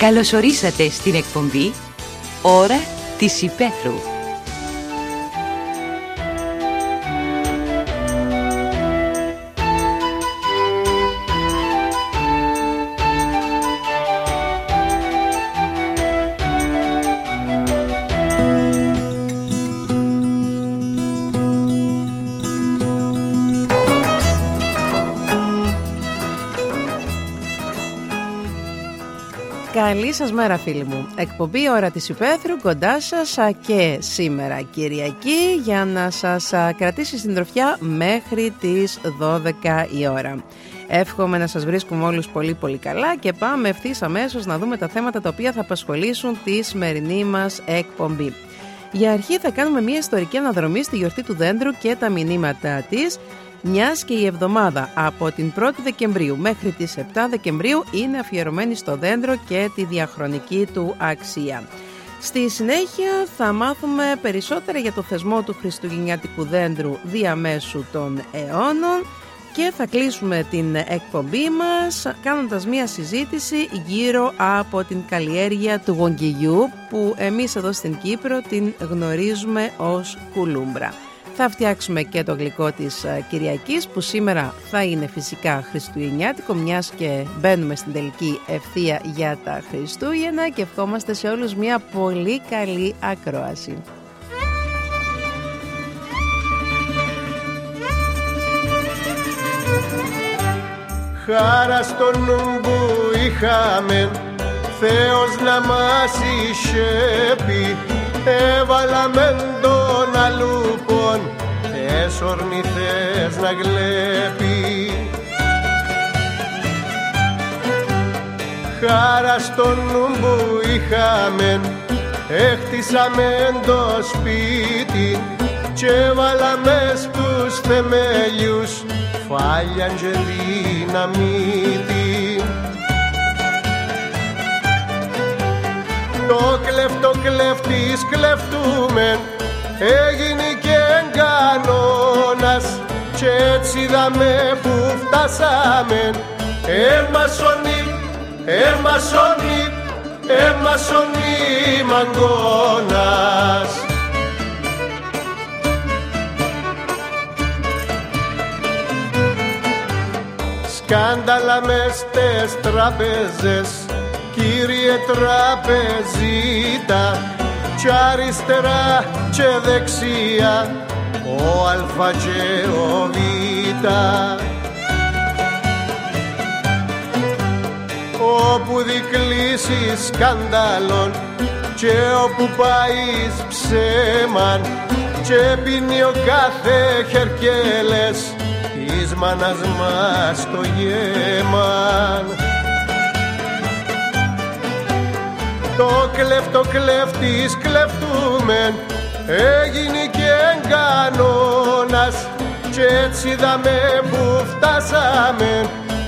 Καλώς ορίσατε στην εκπομπή Ώρα της Υπαίθρου. Καλή σας μέρα φίλοι μου. Εκπομπή Ώρα της Υπαίθρου κοντά σας και σήμερα Κυριακή για να σας κρατήσει συντροφιά μέχρι τις 12 η ώρα. Εύχομαι να σας βρίσκουμε όλους πολύ πολύ καλά και πάμε ευθύς αμέσως να δούμε τα θέματα τα οποία θα απασχολήσουν τη σημερινή μας εκπομπή. Για αρχή θα κάνουμε μια ιστορική αναδρομή στη γιορτή του δέντρου και τα μηνύματά της, μιας και η εβδομάδα από την 1η Δεκεμβρίου μέχρι τις 7 Δεκεμβρίου είναι αφιερωμένη στο δέντρο και τη διαχρονική του αξία. Στη συνέχεια θα μάθουμε περισσότερα για το θεσμό του χριστουγεννιάτικου δέντρου διαμέσου των αιώνων και θα κλείσουμε την εκπομπή μας κάνοντας μια συζήτηση γύρω από την καλλιέργεια του γονγκιγιού που εμείς εδώ στην Κύπρο την γνωρίζουμε ως κουλούμπρα. Θα φτιάξουμε και το γλυκό της Κυριακής που σήμερα θα είναι φυσικά χριστουγεννιάτικο, μιας και μπαίνουμε στην τελική ευθεία για τα Χριστούγεννα και ευχόμαστε σε όλους μια πολύ καλή ακρόαση. Χάρα στο νου που είχαμε, Θεός να μας εισέπει, έβαλαμε τον αλούπον, τες ορνηθές να γλέπει. Χάρα στο νου που είχαμε, έχτισαμε το σπίτι και έβαλαμε στους θεμέλιους φάλια και δυναμίτη. Το κλέφτο κλέφτης κλεφτούμεν, έγινε και κανόνας και έτσι δαμε που φτάσαμε. Εμασονί μαγκώνας. Σκάνδαλα μες στες τραπέζες, κύριε τραπεζίτα, κι αριστερά και δεξιά ο αλφα και ο βήτα. Όπου δικλείσεις σκάνδαλον και όπου πάεις ψέμαν και πίνει ο κάθε χερκέλες της μάνας μας το γέμαν. Το κλέφτο κλέφτης κλεφτούμεν, έγινε και κανόνας και έτσι δαμε που φτάσαμε.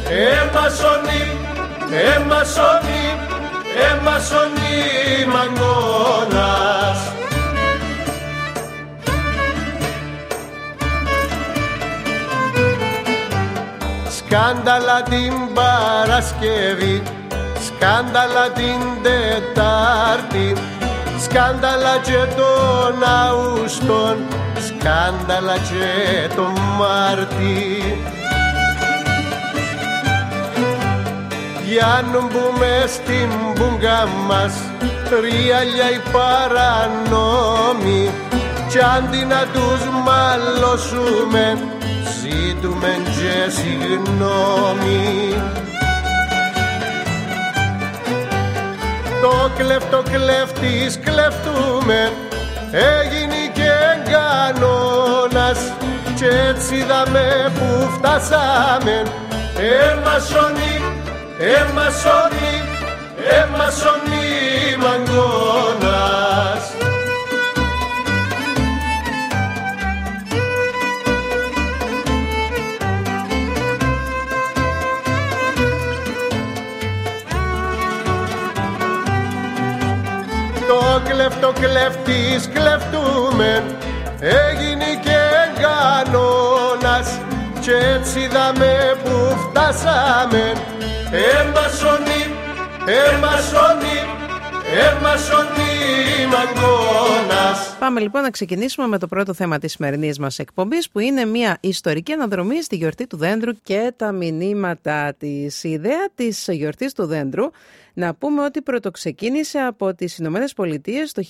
Εμασονί μαγκώνας. Σκάνδαλα την Παρασκευή, σκάνδαλα την Τετάρτη, σκάνδαλα και τον Αύγουστον, σκάνδαλα και τον Μάρτη. Πιάνουν που μες στην μπούγκα μας ριάλια οι παρανόμοι κι αντί να τους μαλώσουμε ζητούμεν και συγγνώμη. Το κλέφτο κλέφτης κλεφτούμε, έγινε και κανόνας και έτσι δαμε που φτάσαμε. Εμασονί μαγκώνας. Το κλέφτο κλέφτης κλεφτούμεν, έγινε και κανόνας κι έτσι δαμε που φτάσαμε. Πάμε λοιπόν να ξεκινήσουμε με το πρώτο θέμα της σημερινής μας εκπομπής, που είναι μια ιστορική αναδρομή στη γιορτή του δέντρου και τα μηνύματα της. Η ιδέα της γιορτής του δέντρου, να πούμε ότι πρωτοξεκίνησε από τις Ηνωμένες Πολιτείες το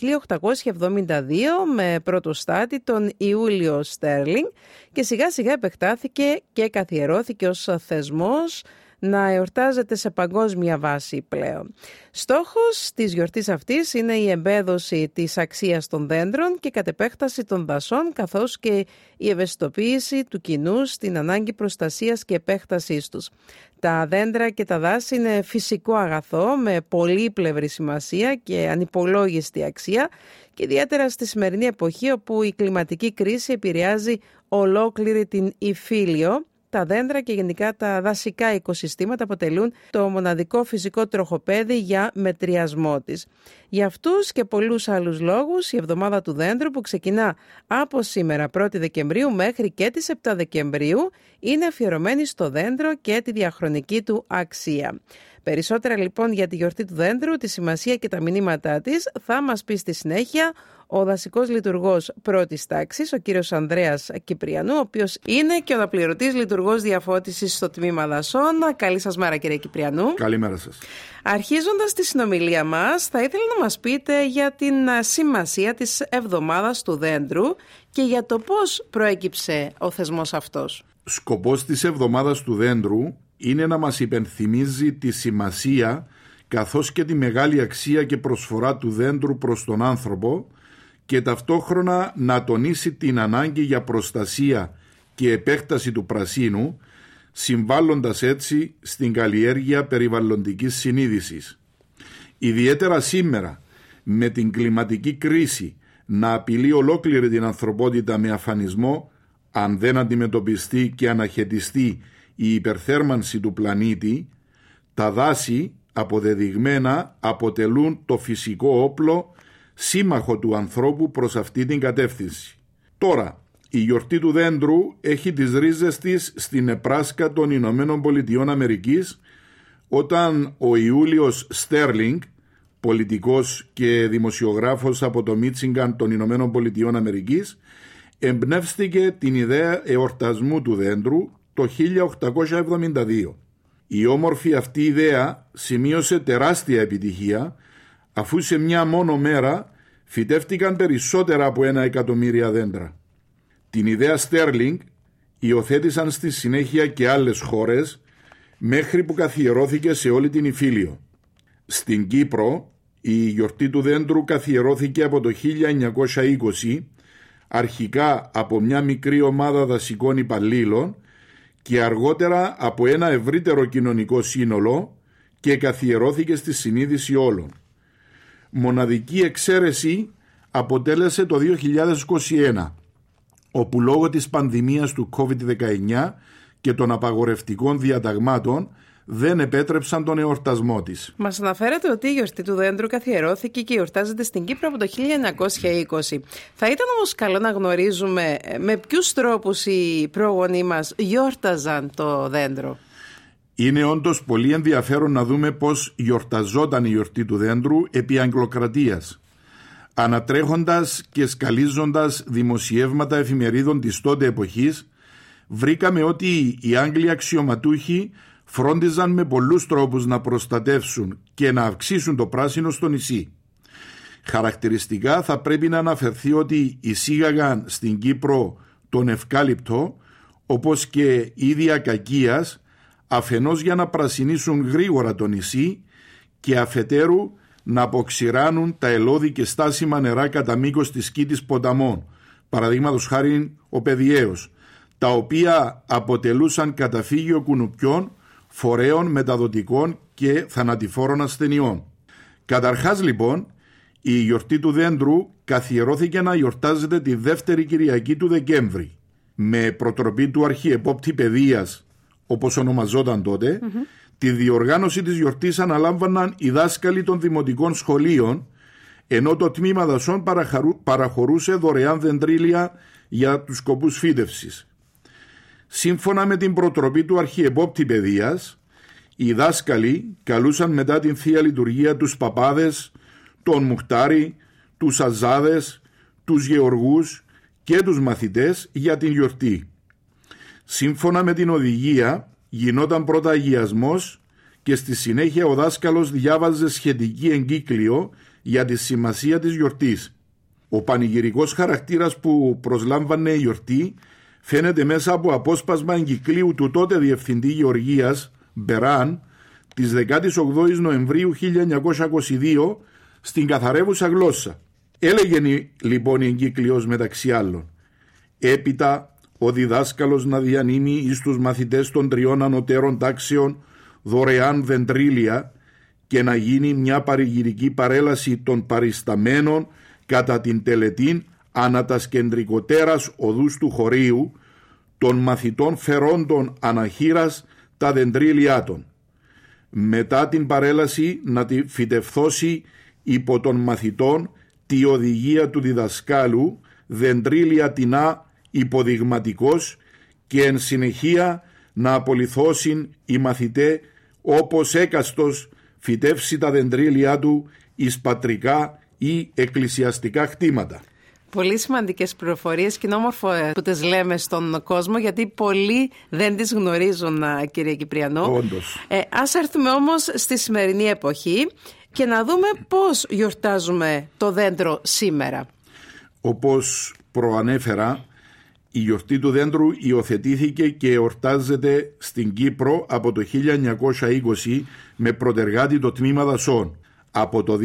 1872 με πρωτοστάτη τον Ιούλιο Στέρλινγκ και σιγά σιγά επεκτάθηκε και καθιερώθηκε ως θεσμός να εορτάζεται σε παγκόσμια βάση πλέον. Στόχος της γιορτής αυτής είναι η εμπέδωση της αξίας των δέντρων και κατ' επέκταση των δασών, καθώς και η ευαισθητοποίηση του κοινού στην ανάγκη προστασίας και επέκτασής τους. Τα δέντρα και τα δάση είναι φυσικό αγαθό με πολύπλευρη σημασία και ανυπολόγιστη αξία, και ιδιαίτερα στη σημερινή εποχή όπου η κλιματική κρίση επηρεάζει ολόκληρη την Ιφίλιο. Τα δέντρα και γενικά τα δασικά οικοσυστήματα αποτελούν το μοναδικό φυσικό τροχοπέδι για μετριασμό της. Για αυτούς και πολλούς άλλους λόγους, η εβδομάδα του δέντρου, που ξεκινά από σήμερα 1η Δεκεμβρίου μέχρι και τις 7 Δεκεμβρίου, είναι αφιερωμένη στο δέντρο και τη διαχρονική του αξία. Περισσότερα λοιπόν για τη γιορτή του δέντρου, τη σημασία και τα μηνύματά της θα μας πει στη συνέχεια ο δασικός λειτουργός πρώτης τάξης, ο κύριος Ανδρέας Κυπριανού, ο οποίος είναι και ο αναπληρωτής λειτουργός διαφώτισης στο τμήμα δασών. Καλή σας μέρα, κύριε Κυπριανού. Καλημέρα σας. Αρχίζοντας τη συνομιλία μας, θα ήθελα να μας πείτε για την σημασία της εβδομάδας του δέντρου και για το πώς προέκυψε ο θεσμός αυτός. Σκοπός της εβδομάδας του δέντρου είναι να μας υπενθυμίζει τη σημασία καθώς και τη μεγάλη αξία και προσφορά του δέντρου προς τον άνθρωπο και ταυτόχρονα να τονίσει την ανάγκη για προστασία και επέκταση του πρασίνου, συμβάλλοντας έτσι στην καλλιέργεια περιβαλλοντικής συνείδησης. Ιδιαίτερα σήμερα, με την κλιματική κρίση να απειλεί ολόκληρη την ανθρωπότητα με αφανισμό, αν δεν αντιμετωπιστεί και αναχαιτιστεί η υπερθέρμανση του πλανήτη, τα δάση αποδεδειγμένα αποτελούν το φυσικό όπλο σύμμαχο του ανθρώπου προς αυτή την κατεύθυνση. Τώρα, η γιορτή του δέντρου έχει τις ρίζες της στην Νεπράσκα των Ηνωμένων Πολιτειών Αμερικής, όταν ο Ιούλιος Στέρλινγκ, πολιτικός και δημοσιογράφος από το Μίτσιγκαν των Ηνωμένων Πολιτειών Αμερικής, εμπνεύστηκε την ιδέα εορτασμού του δέντρου το 1872. Η όμορφη αυτή ιδέα σημείωσε τεράστια επιτυχία, αφού σε μια μόνο μέρα φυτεύτηκαν περισσότερα από 1 εκατομμύριο δέντρα. Την ιδέα Στέρλινγκ υιοθέτησαν στη συνέχεια και άλλες χώρες, μέχρι που καθιερώθηκε σε όλη την Ιφίλιο. Στην Κύπρο η γιορτή του δέντρου καθιερώθηκε από το 1920, αρχικά από μια μικρή ομάδα δασικών υπαλλήλων και αργότερα από ένα ευρύτερο κοινωνικό σύνολο, και καθιερώθηκε στη συνείδηση όλων. Μοναδική εξαίρεση αποτέλεσε το 2021, όπου λόγω της πανδημίας του COVID-19 και των απαγορευτικών διαταγμάτων δεν επέτρεψαν τον εορτασμό της. Μας αναφέρατε ότι η γιορτή του δέντρου καθιερώθηκε και εορτάζεται στην Κύπρο από το 1920. Θα ήταν όμως καλό να γνωρίζουμε με ποιους τρόπους οι πρόγονοί μας γιόρταζαν το δέντρο. Είναι όντως πολύ ενδιαφέρον να δούμε πώς γιορταζόταν η γιορτή του δέντρου επί Αγγλοκρατίας. Ανατρέχοντας και σκαλίζοντας δημοσιεύματα εφημερίδων της τότε εποχής, βρήκαμε ότι οι Άγγλοι αξιωματούχοι φρόντιζαν με πολλούς τρόπους να προστατεύσουν και να αυξήσουν το πράσινο στο νησί. Χαρακτηριστικά θα πρέπει να αναφερθεί ότι εισήγαγαν στην Κύπρο τον ευκάλυπτο, όπως και ίδια κακίας, αφενός για να πρασινίσουν γρήγορα το νησί και αφετέρου να αποξηράνουν τα ελώδη και στάσιμα νερά κατά μήκος της κήτης ποταμών, παραδείγματος χάριν ο Παιδιαίος, τα οποία αποτελούσαν καταφύγιο κουνουπιών, φορέων μεταδοτικών και θανατηφόρων ασθενειών. Καταρχάς λοιπόν, η γιορτή του δέντρου καθιερώθηκε να γιορτάζεται τη δεύτερη Κυριακή του Δεκέμβρη, με προτροπή του Αρχιεπόπτη Παιδείας, όπως ονομαζόταν τότε. Τη διοργάνωση της γιορτής αναλάμβαναν οι δάσκαλοι των δημοτικών σχολείων, ενώ το τμήμα δασών παραχωρούσε δωρεάν δεντρίλια για τους σκοπούς φύτευσης. Σύμφωνα με την προτροπή του Αρχιεπόπτη Παιδείας, Οι δάσκαλοι καλούσαν μετά την Θεία Λειτουργία τους παπάδες, τον Μουχτάρη, τους Αζάδες, τους Γεωργούς και τους μαθητές για την γιορτή. Σύμφωνα με την οδηγία γινόταν πρώτα αγιασμός και στη συνέχεια ο δάσκαλος διάβαζε σχετική εγκύκλιο για τη σημασία της γιορτής. Ο πανηγυρικός χαρακτήρας που προσλάμβανε η γιορτή φαίνεται μέσα από απόσπασμα εγκυκλίου του τότε Διευθυντή Γεωργίας Μπεράν της 18ης Νοεμβρίου 1922 στην καθαρεύουσα γλώσσα. Έλεγε λοιπόν η εγκύκλιος μεταξύ άλλων: «Έπειτα ο διδάσκαλος να διανύμει εις τους μαθητές των 3 ανωτέρων τάξεων δωρεάν δεντρίλια και να γίνει μια παρηγυρική παρέλαση των παρισταμένων κατά την τελετήν ανά τας κεντρικοτέρας οδούς του χωρίου, των μαθητών φερόντων αναχείρας τα δεντρίλια των. Μετά την παρέλαση να τη φυτευθώσει υπό των μαθητών τη οδηγία του διδασκάλου, δεντρίλια τεινά υποδειγματικός, και εν συνεχεία να απολυθώσιν οι μαθητέ όπως έκαστος φυτεύσει τα δεντρίλια του εις πατρικά ή εκκλησιαστικά χτήματα». Πολύ σημαντικές πληροφορίες και είναι όμορφο που τις λέμε στον κόσμο, γιατί πολλοί δεν τις γνωρίζουν, κύριε Κυπριανό. Όντως. Ας έρθουμε όμως στη σημερινή εποχή και να δούμε πώς γιορτάζουμε το δέντρο σήμερα. Όπως προανέφερα, η γιορτή του δέντρου υιοθετήθηκε και εορτάζεται στην Κύπρο από το 1920 με προτεργάτη το τμήμα δασών. Από το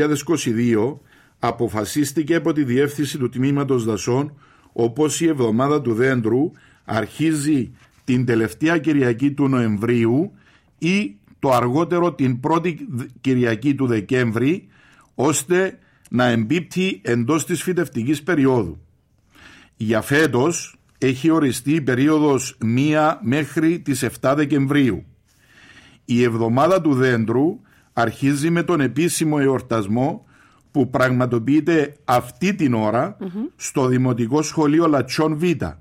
2022 αποφασίστηκε από τη διεύθυνση του τμήματος δασών, όπως η εβδομάδα του δέντρου αρχίζει την τελευταία Κυριακή του Νοεμβρίου ή το αργότερο την πρώτη Κυριακή του Δεκέμβρη, ώστε να εμπίπτει εντός της φυτευτικής περίοδου. Για φέτος έχει οριστεί η περίοδος 1 μέχρι τις 7 Δεκεμβρίου. Η εβδομάδα του δέντρου αρχίζει με τον επίσημο εορτασμό που πραγματοποιείται αυτή την ώρα στο Δημοτικό Σχολείο Λατσιών Β,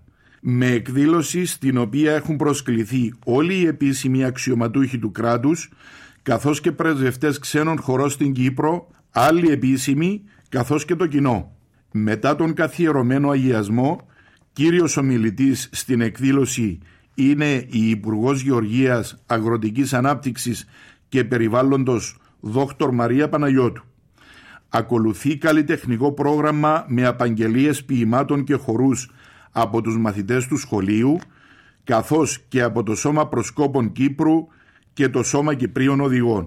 με εκδήλωση στην οποία έχουν προσκληθεί όλοι οι επίσημοι αξιωματούχοι του κράτους, καθώς και πρεσβευτές ξένων χωρών στην Κύπρο, άλλοι επίσημοι, καθώς και το κοινό. Μετά τον καθιερωμένο αγιασμό, κύριος ομιλητής στην εκδήλωση είναι η Υπουργός Γεωργίας, Αγροτικής Ανάπτυξης και Περιβάλλοντος Δόκτωρ Μαρία Παναγιώτου. Ακολουθεί καλλιτεχνικό πρόγραμμα με απαγγελίες ποιημάτων και χορούς από τους μαθητές του σχολείου, καθώς και από το Σώμα Προσκόπων Κύπρου και το Σώμα Κυπρίων Οδηγών.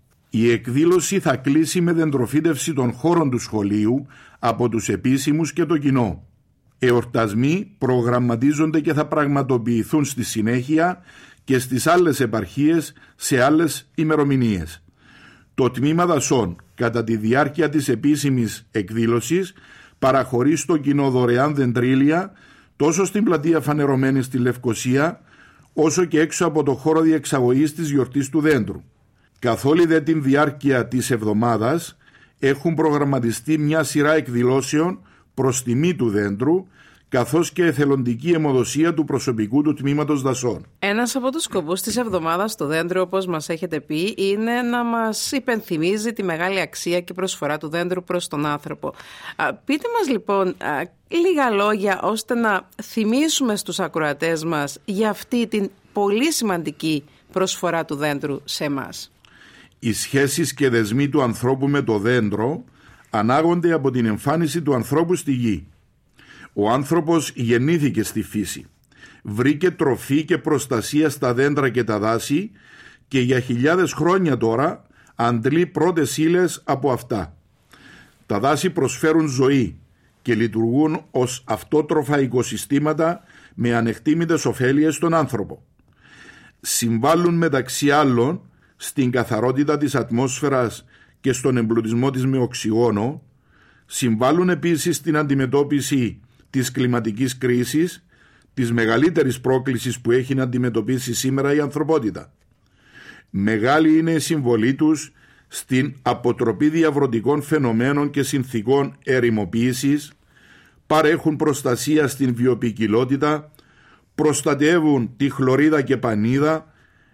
Η εκδήλωση θα κλείσει με δεντροφύτευση των χώρων του σχολείου από τους επίσημους και το κοινό. Εορτασμοί προγραμματίζονται και θα πραγματοποιηθούν στη συνέχεια και στις άλλες επαρχίες σε άλλες ημερομηνίες. Το τμήμα δασών κατά τη διάρκεια της επίσημης εκδήλωσης παραχωρεί στο κοινό δωρεάν δεντρίλια τόσο στην πλατεία Φανερωμένη στη Λευκοσία όσο και έξω από το χώρο διεξαγωγής της γιορτής του δέντρου. Καθ' όλη δε την διάρκεια της εβδομάδας έχουν προγραμματιστεί μια σειρά εκδηλώσεων προς τιμή του δέντρου, καθώς και εθελοντική αιμοδοσία του προσωπικού του τμήματος δασών. Ένας από τους σκοπούς της εβδομάδας του δέντρου, όπως μας έχετε πει, είναι να μας υπενθυμίζει τη μεγάλη αξία και προσφορά του δέντρου προς τον άνθρωπο. Πείτε μας λοιπόν λίγα λόγια ώστε να θυμίσουμε στους ακροατές μας για αυτή την πολύ σημαντική προσφορά του δέντρου σε εμάς. Οι σχέσεις και δεσμοί του ανθρώπου με το δέντρο ανάγονται από την εμφάνιση του ανθρώπου στη γη. Ο άνθρωπος γεννήθηκε στη φύση, βρήκε τροφή και προστασία στα δέντρα και τα δάση και για χιλιάδες χρόνια τώρα αντλεί πρώτες ύλες από αυτά. Τα δάση προσφέρουν ζωή και λειτουργούν ως αυτότροφα οικοσυστήματα με ανεκτήμητες ωφέλειες στον άνθρωπο. Συμβάλλουν μεταξύ άλλων στην καθαρότητα της ατμόσφαιρας και στον εμπλουτισμό της με οξυγόνο, συμβάλλουν επίσης στην αντιμετώπιση της κλιματικής κρίσης, της μεγαλύτερης πρόκλησης που έχει να αντιμετωπίσει σήμερα η ανθρωπότητα. Μεγάλη είναι η συμβολή τους στην αποτροπή διαβρωτικών φαινομένων και συνθηκών ερημοποίησης, παρέχουν προστασία στην βιοποικιλότητα, προστατεύουν τη χλωρίδα και πανίδα,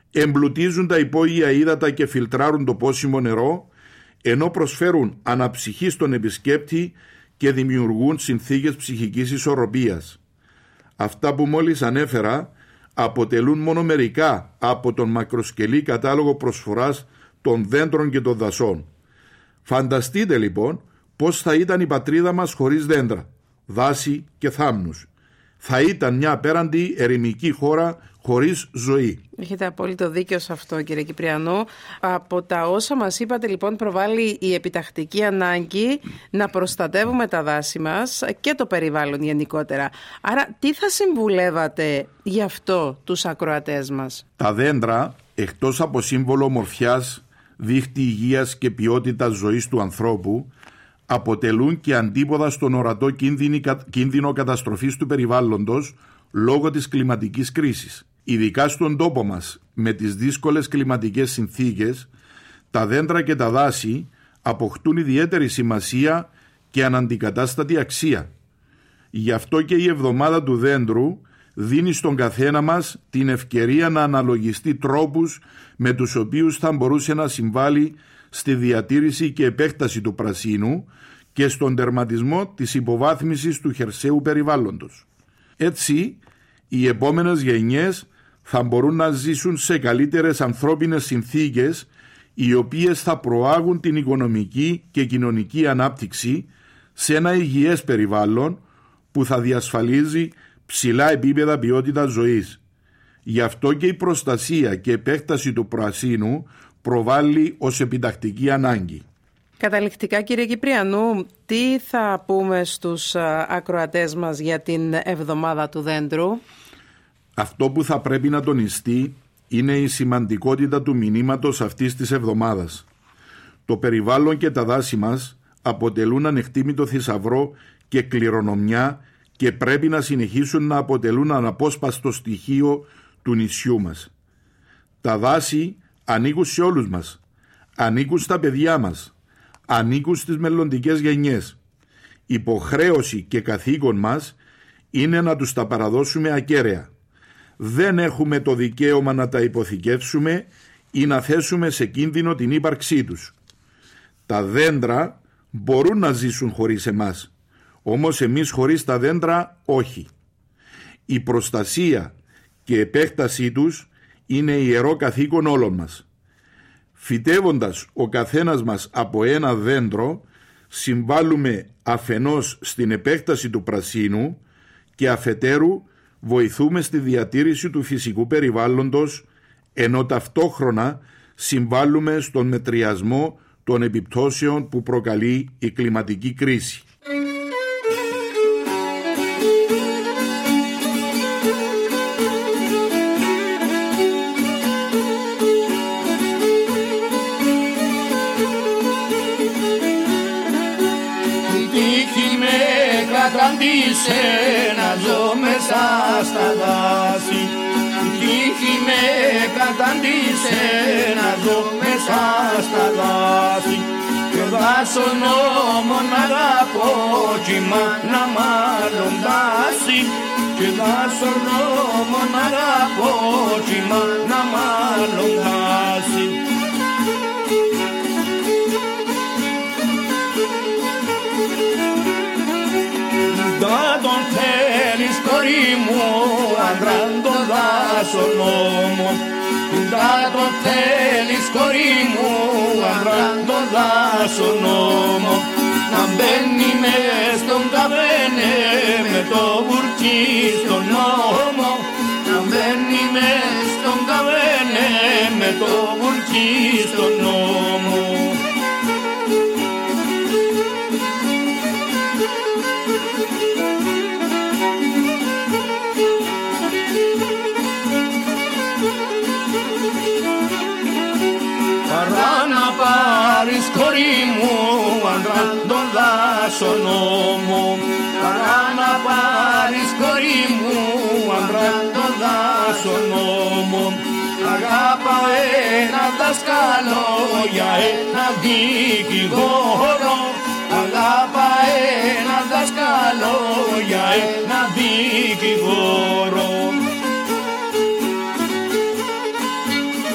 εμπλουτίζουν τα υπόγεια ύδατα και φιλτράρουν το πόσιμο νερό, ενώ προσφέρουν αναψυχή στον επισκέπτη και δημιουργούν συνθήκες ψυχικής ισορροπίας. Αυτά που μόλις ανέφερα αποτελούν μόνο μερικά από τον μακροσκελή κατάλογο προσφοράς των δέντρων και των δασών. Φανταστείτε λοιπόν πώς θα ήταν η πατρίδα μας χωρίς δέντρα, δάση και θάμνους. Θα ήταν μια απέραντη ερημική χώρα χωρίς ζωή. Έχετε απόλυτο δίκιο σε αυτό, κύριε Κυπριανού. Από τα όσα μας είπατε λοιπόν προβάλλει η επιτακτική ανάγκη να προστατεύουμε τα δάση μας και το περιβάλλον γενικότερα. Άρα τι θα συμβουλεύατε γι' αυτό τους ακροατές μας? Τα δέντρα, εκτός από σύμβολο ομορφιάς, δίχτυ υγείας και ποιότητας ζωής του ανθρώπου, αποτελούν και αντίποδα στον ορατό κίνδυνο καταστροφής του περιβάλλοντος λόγω της κλιματικής κρίσης. Ειδικά στον τόπο μας, με τις δύσκολες κλιματικές συνθήκες, τα δέντρα και τα δάση αποκτούν ιδιαίτερη σημασία και αναντικατάστατη αξία. Γι' αυτό και η εβδομάδα του δέντρου δίνει στον καθένα μας την ευκαιρία να αναλογιστεί τρόπους με τους οποίους θα μπορούσε να συμβάλλει στη διατήρηση και επέκταση του πρασίνου και στον τερματισμό της υποβάθμισης του χερσαίου περιβάλλοντος. Έτσι, οι επόμενες γενιές θα μπορούν να ζήσουν σε καλύτερες ανθρώπινες συνθήκες, οι οποίες θα προάγουν την οικονομική και κοινωνική ανάπτυξη σε ένα υγιές περιβάλλον που θα διασφαλίζει ψηλά επίπεδα ποιότητας ζωής. Γι' αυτό και η προστασία και επέκταση του πρασίνου προβάλλει ως επιτακτική ανάγκη. Καταληκτικά, κύριε Κυπριανού, τι θα πούμε στους ακροατές μας για την εβδομάδα του δέντρου? Αυτό που θα πρέπει να τονιστεί είναι η σημαντικότητα του μηνύματος αυτής της εβδομάδας. Το περιβάλλον και τα δάση μας αποτελούν ανεκτήμητο θησαυρό και κληρονομιά και πρέπει να συνεχίσουν να αποτελούν αναπόσπαστο στοιχείο του νησιού μας. Τα δάση ανήκουν σε όλους μας, ανήκουν στα παιδιά μας, ανήκουν στις μελλοντικές γενιές. Υποχρέωση και καθήκον μας είναι να τους τα παραδώσουμε ακέραια. Δεν έχουμε το δικαίωμα να τα υποθηκεύσουμε ή να θέσουμε σε κίνδυνο την ύπαρξή τους. Τα δέντρα μπορούν να ζήσουν χωρίς εμάς, όμως εμείς χωρίς τα δέντρα όχι. Η προστασία και επέκτασή τους είναι ιερό καθήκον όλων μας. Φυτεύοντας ο καθένας μας από ένα δέντρο, συμβάλλουμε αφενός στην επέκταση του πρασίνου και αφετέρου βοηθούμε στη διατήρηση του φυσικού περιβάλλοντος, ενώ ταυτόχρονα συμβάλλουμε στον μετριασμό των επιπτώσεων που προκαλεί η κλιματική κρίση. Καταντήσε να ζω μέσα στα δάση. Η τύχη με καταντήσε να ζω μέσα στα δάση. Και ο δάσος νόμον αγαπώ κύμα να μάλλον δάση. Και ο δάσος νόμον αγαπώ κύμα να μάλλον δάση. Δεν τον θέλεις κορί μου, άντραν το δάσον νόμο. Δεν τον θέλεις κορί μου, άντραν το δάσον νόμο. Να μπαίνει μες στον καβένε με το βουρκί στον νόμο. Να μπαίνει μες στον καβένε με το βουρκί στον νόμο. Πάρεις κορί μου, άντρα τον δάσον νόμο. Παρά να πάρεις κορί μου, άντρα τον δάσον νόμο. Αγάπα ένα δασκάλο για ένα δικηγόρο. Αγάπα ένα δασκάλο για ένα δικηγόρο.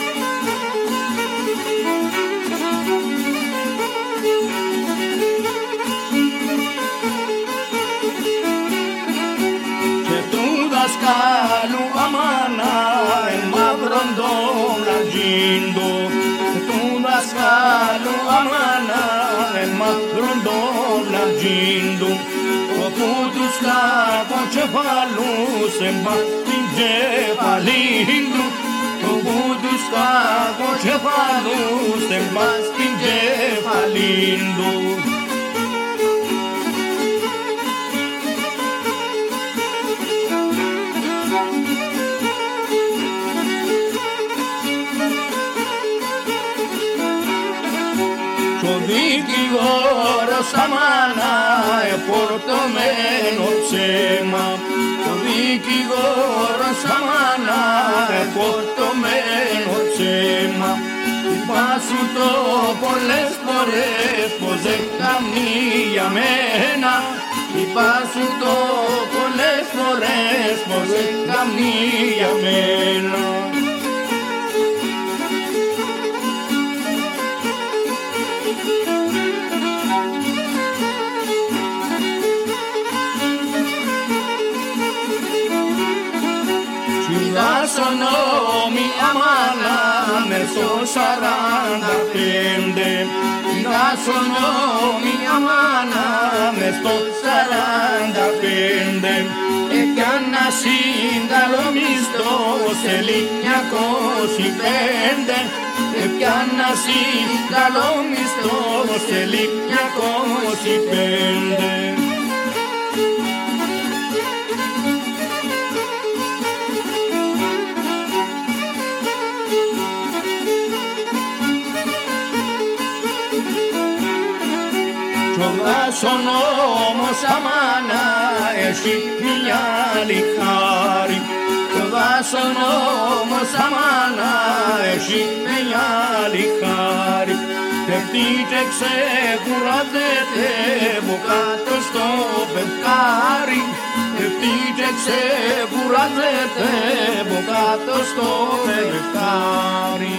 λατζίντου, όπου τους κακοκεφαλούς εμπάς την κεφαλίντου, όπου τους κακοκεφαλούς εμπάς την κεφαλίντου. Ο δικηγόρος αμάνα εφορτωμένο ψέμα, ο δικηγόρος αμάνα εφορτωμένο ψέμα. Είπα σου το πολλές φορές πως δεν κάνει για μένα, είπα σου το πολλές φορές πως δεν κάνει για μένα. Δάσονόμη αμάνα μες στο 45, δάσονόμη αμάνα μες στο 45, έκανα σύνταλο μισθό σε 905, έκανα σύνταλο μισθό σε 905. Δάσον όμως αμάνα έχει μια άλλη χάρη, το δάσον όμως αμάνα έχει μια άλλη χάρη. Πέφτει και ξεκουράζεται από κάτω στο πευκάρι, πέφτει και ξεκουράζεται από κάτω στο πευκάρι.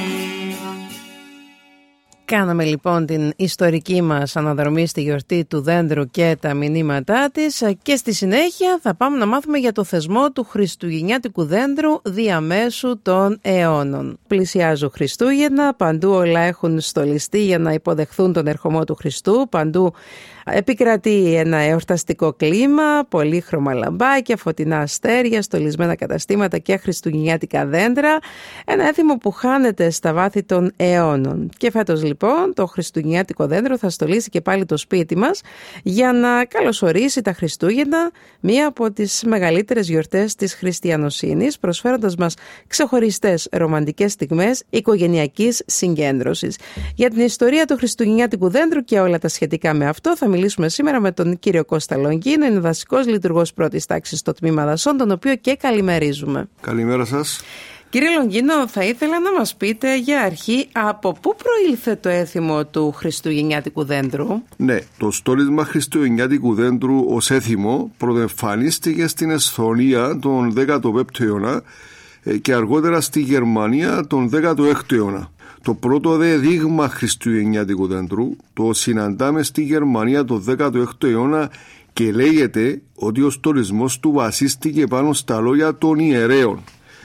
Κάναμε λοιπόν την ιστορική μας αναδρομή στη γιορτή του δέντρου και τα μηνύματά της και στη συνέχεια θα πάμε να μάθουμε για το θεσμό του χριστουγεννιάτικου δέντρου διαμέσου των αιώνων. Πλησιάζουν Χριστούγεννα, παντού όλα έχουν στολιστεί για να υποδεχθούν τον ερχομό του Χριστού, παντού επικρατεί ένα εορταστικό κλίμα, πολύχρωμα λαμπάκια, φωτεινά αστέρια, στολισμένα καταστήματα και χριστουγεννιάτικα δέντρα, ένα έθιμο που χάνεται στα βάθη των αιώνων. Και φέτος λοιπόν το χριστουγεννιάτικο δέντρο θα στολίσει και πάλι το σπίτι μας για να καλωσορίσει τα Χριστούγεννα, μία από τις μεγαλύτερες γιορτές της χριστιανοσύνης, προσφέροντας μας ξεχωριστές ρομαντικές στιγμές οικογενειακής συγκέντρωσης. Για την ιστορία του χριστουγεννιάτικου δέντρου και όλα τα σχετικά με αυτό θα μιλήσουμε σήμερα με τον κύριο Κώστα Λονγκίνο, είναι δασικός λειτουργός πρώτης τάξης στο τμήμα δασών, τον οποίο και καλημερίζουμε. Καλημέρα σας. Κύριε Λονγκίνο, θα ήθελα να μας πείτε για αρχή από πού προήλθε το έθιμο του χριστουγεννιάτικου δέντρου. Ναι, το στόλισμα χριστουγεννιάτικου δέντρου ως έθιμο πρωτοεμφανίστηκε στην Εσθονία τον 15ο αιώνα και αργότερα στη Γερμανία τον 16ο αιώνα. Το πρώτο δε δείγμα χριστουγεννιάτικου δέντρου το συναντάμε στη Γερμανία τον 16ο αιώνα και λέγεται ότι ο στολισμός του βασίστηκε πάνω στα λόγια των ιερέων.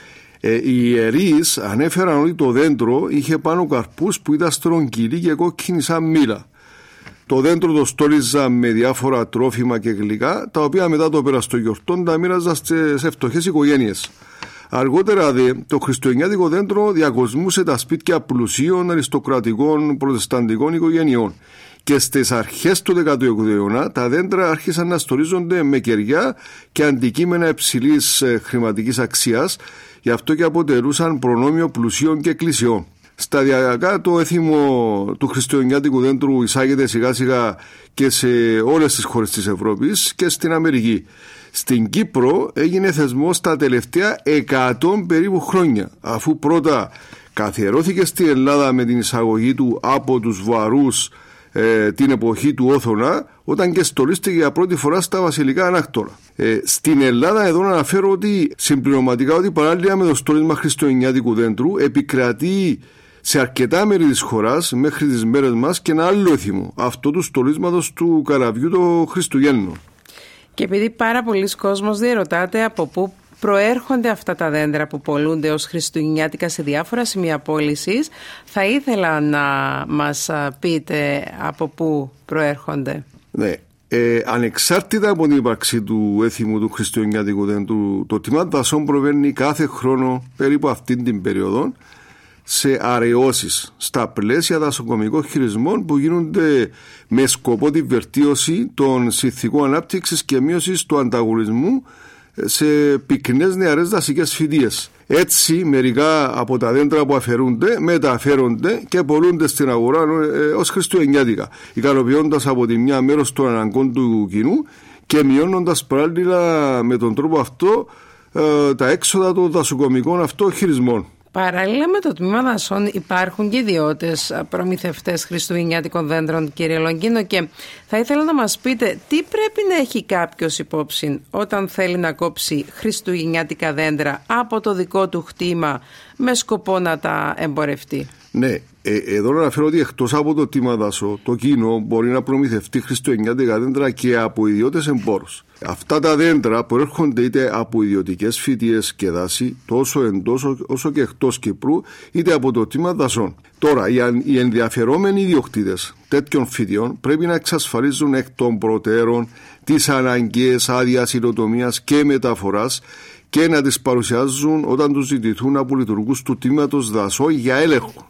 Οι ιερείς ανέφεραν ότι το δέντρο είχε πάνω καρπούς που ήταν στρογγυλοί και κόκκινοι σαν μήλα. Το δέντρο το στόλιζαν με διάφορα τρόφιμα και γλυκά, τα οποία μετά το πέρας των γιορτών τα μοίραζαν σε φτωχές οικογένειες. Αργότερα δε, το χριστουγεννιάτικο δέντρο διακοσμούσε τα σπίτια πλουσίων αριστοκρατικών προτεσταντικών οικογενειών. Και στις αρχές του 16ου αιώνα τα δέντρα άρχισαν να στολίζονται με κεριά και αντικείμενα υψηλής χρηματικής αξίας, γι' αυτό και αποτελούσαν προνόμιο πλουσίων και εκκλησιών. Σταδιακά το έθιμο του χριστουγεννιάτικου δέντρου εισάγεται σιγά σιγά και σε όλες τις χώρες της Ευρώπης και στην Αμερική. Στην Κύπρο έγινε θεσμός τα τελευταία 100 περίπου χρόνια, αφού πρώτα καθιερώθηκε στην Ελλάδα με την εισαγωγή του από τους Βαρούς την εποχή του Όθωνα, όταν και στολίστηκε για πρώτη φορά στα βασιλικά ανάκτορα. Στην Ελλάδα εδώ να αναφέρω ότι συμπληρωματικά ότι παράλληλα με το στόλισμα χριστουγεννιάτικου δέντρου επικρατεί σε αρκετά μέρη της χώρας μέχρι τις μέρες μας και ένα άλλο έθιμο, αυτό του στολίσματος του καραβιού των Χριστουγέννων. Και επειδή πάρα πολλοί κόσμος διερωτάται από πού προέρχονται αυτά τα δέντρα που πωλούνται ως χριστουγεννιάτικα σε διάφορα σημεία πώλησης, θα ήθελα να μας πείτε από πού προέρχονται. Ναι, Ανεξάρτητα από την ύπαρξη του έθιμου του χριστουγεννιάτικου δέντρου, το τμήμα δασών προβαίνει κάθε χρόνο περίπου αυτήν την περίοδο σε αραιώσεις στα πλαίσια δασοκομικών χειρισμών που γίνονται με σκοπό τη βελτίωση των συνθηκών ανάπτυξης και μείωσης του ανταγωνισμού σε πυκνές νεαρές δασικές φυτίες. Έτσι, μερικά από τα δέντρα που αφαιρούνται μεταφέρονται και πολλούνται στην αγορά ως χριστουγεννιάτικα, ικανοποιώντας από τη μια μέρος των αναγκών του κοινού και μειώνοντας παράλληλα με τον τρόπο αυτό τα έξοδα των δασοκομικών χειρισμών. Παράλληλα με το τμήμα δασών υπάρχουν και ιδιώτες προμηθευτές χριστουγεννιάτικων δέντρων, κύριε Λονγκίνο, και θα ήθελα να μας πείτε τι πρέπει να έχει κάποιος υπόψη όταν θέλει να κόψει χριστουγεννιάτικα δέντρα από το δικό του χτήμα με σκοπό να τα εμπορευτεί. Ναι, εδώ να αναφέρω ότι εκτός από το τμήμα δασό, το κοινό μπορεί να προμηθευτεί χριστουγεννιάτικα δέντρα και από ιδιώτες εμπόρους. Αυτά τα δέντρα προέρχονται είτε από ιδιωτικές φυτίες και δάση, τόσο εντός όσο και εκτός Κυπρού, είτε από το τμήμα δασών. Τώρα, οι ενδιαφερόμενοι ιδιοκτήτες τέτοιων φυτιών πρέπει να εξασφαλίζουν εκ των προτέρων τις αναγκαίες άδειας υλοτομίας και μεταφοράς και να τις παρουσιάζουν όταν τους ζητηθούν από λειτουργούς του τμήματος δασών για έλεγχο.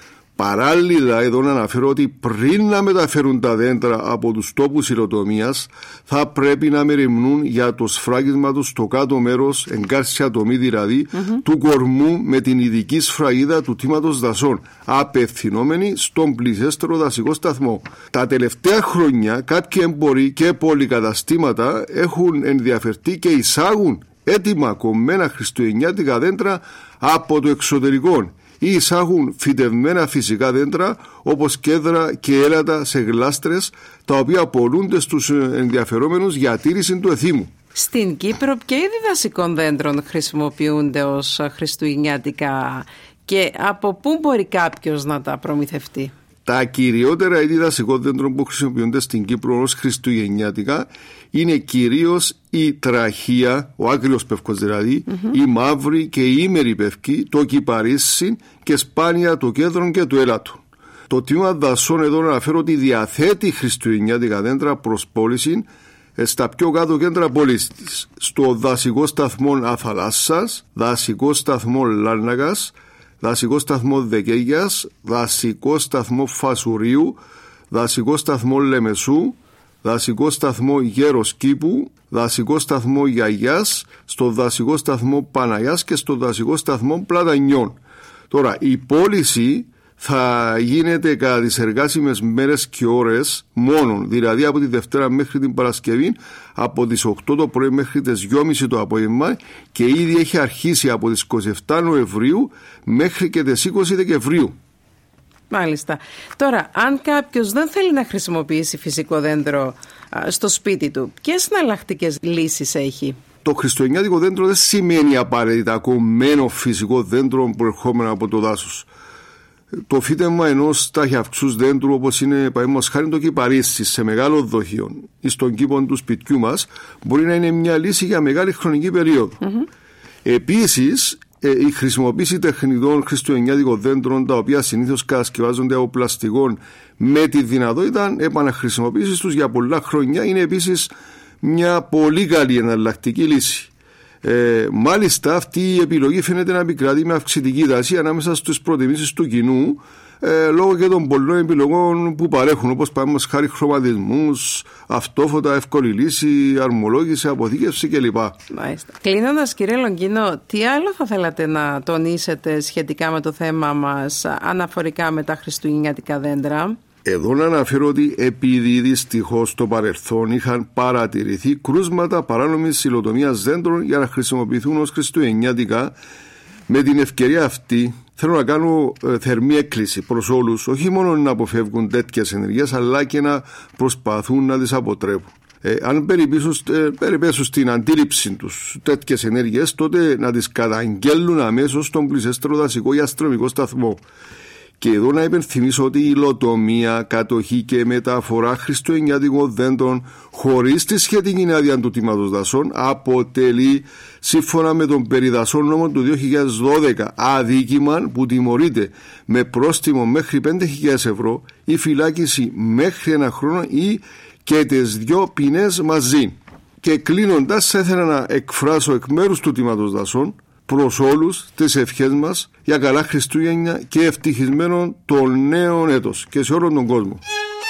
Παράλληλα, εδώ να αναφέρω ότι πριν να μεταφέρουν τα δέντρα από τους τόπους υλοτομίας θα πρέπει να μεριμνούν για το σφράγισμα τους στο κάτω μέρος, εγκάρσια τομή δηλαδή, του κορμού με την ειδική σφραγίδα του τμήματος δασών, απευθυνόμενοι στον πλησιέστερο δασικό σταθμό. Τα τελευταία χρόνια κάποιοι εμποροί και πολυκαταστήματα έχουν ενδιαφερθεί και εισάγουν έτοιμα κομμένα χριστουγεννιάτικα δέντρα από το εξωτερικό ή εισάγουν φυτευμένα φυσικά δέντρα όπως κέδρα και έλατα σε γλάστρες, τα οποία πολλούνται στους ενδιαφερόμενους για τήρηση του εθήμου. Στην Κύπρο ποια είδη δασικών δέντρων χρησιμοποιούνται ως χριστουγεννιάτικα και από πού μπορεί κάποιος να τα προμηθευτεί? Τα κυριότερα είδη δασικών δέντρων που χρησιμοποιούνται στην Κύπρο ως χριστουγεννιάτικα είναι κυρίως η τραχεία, ο άγριος πεύκος δηλαδή, η μαύρη και η ήμερη πεύκη, το κυπαρίσι και σπάνια το κέδρο και το έλατο. Το τμήμα δασών εδώ να αναφέρω ότι διαθέτει χριστουγεννιάτικα δέντρα προς πώληση στα πιο κάτω κέντρα πόλης της, στο δασικό σταθμό Αθαλάσσας, δασικό σταθμό Λάρνακας, δασικό σταθμό Δεκέγιας, δασικό σταθμό Φασουρίου, δασικό σταθμό Λεμεσού, δασικό σταθμό Γέρος Κήπου, δασικό σταθμό Γιαγιάς, στο δασικό σταθμό Παναγιάς και στο δασικό σταθμό Πλατανιών. Τώρα, η πώληση θα γίνεται κατά τις εργάσιμες μέρες και ώρες μόνον, δηλαδή από τη Δευτέρα μέχρι την Παρασκευή, από τις 8 το πρωί μέχρι τις 2.30 το απόγευμα, και ήδη έχει αρχίσει από τις 27 Νοεμβρίου μέχρι και τις 20 Δεκεμβρίου. Μάλιστα. Τώρα, αν κάποιος δεν θέλει να χρησιμοποιήσει φυσικό δέντρο στο σπίτι του, ποιες εναλλακτικές λύσεις έχει? Το χριστουγεννιάτικο δέντρο δεν σημαίνει απαραίτητα κομμένο φυσικό δέντρο προερχόμενο από το δάσος. Το φύτεμα ενός ταχυαυξούς δέντρου, όπως είναι παραδείγματος χάρη το κυπαρίσι σε μεγάλο δοχείο ή στον κήπο του σπιτιού μας, μπορεί να είναι μια λύση για μεγάλη χρονική περίοδο. Επίσης, η χρησιμοποίηση τεχνητών χριστουγεννιάτικων δέντρων, τα οποία συνήθως κατασκευάζονται από πλαστικών με τη δυνατότητα επαναχρησιμοποίησης τους για πολλά χρόνια, είναι επίσης μια πολύ καλή εναλλακτική λύση. Μάλιστα, αυτή η επιλογή φαίνεται να επικρατεί με αυξητική τάση ανάμεσα στις προτιμήσεις του κοινού, λόγω και των πολλών επιλογών που παρέχουν, όπως παραδείγματος χάρη χρωματισμούς, αυτόφωτα, εύκολη λύση, αρμολόγηση, αποθήκευση κλπ. Μάλιστα. Κλείνοντας, κύριε Λονγκίνο, τι άλλο θα θέλατε να τονίσετε σχετικά με το θέμα μας αναφορικά με τα χριστουγεννιάτικα δέντρα? Εδώ να αναφέρω ότι επειδή δυστυχώς στο παρελθόν είχαν παρατηρηθεί κρούσματα παράνομης υλοτομίας δέντρων για να χρησιμοποιηθούν ως χριστουγεννιάτικα, με την ευκαιρία αυτή θέλω να κάνω θερμή έκκληση προς όλους, όχι μόνο να αποφεύγουν τέτοιες ενεργείες, αλλά και να προσπαθούν να τις αποτρέπουν. Αν περιπέσουν στην αντίληψη τους τέτοιες ενέργειες, τότε να τις καταγγέλνουν αμέσως στον πλησιέστερο δασικό ή αστυνομικό σταθμό. Και εδώ να υπενθυμίσω ότι η υλοτομία, κατοχή και μεταφορά χριστουγεννιάτικων δέντρων χωρίς τη σχετική άδεια του τμήματος δασών αποτελεί, σύμφωνα με τον περιδασόν νόμο του 2012, αδίκημα που τιμωρείται με πρόστιμο μέχρι 5.000 ευρώ ή φυλάκιση μέχρι 1 χρόνο ή και τις δυο ποινές μαζί. Και κλείνοντας, ήθελα να εκφράσω εκ μέρους του Τμήματος Δασών προς όλους τις ευχές μας για καλά Χριστούγεννα και ευτυχισμένο το νέο έτος και σε όλον τον κόσμο.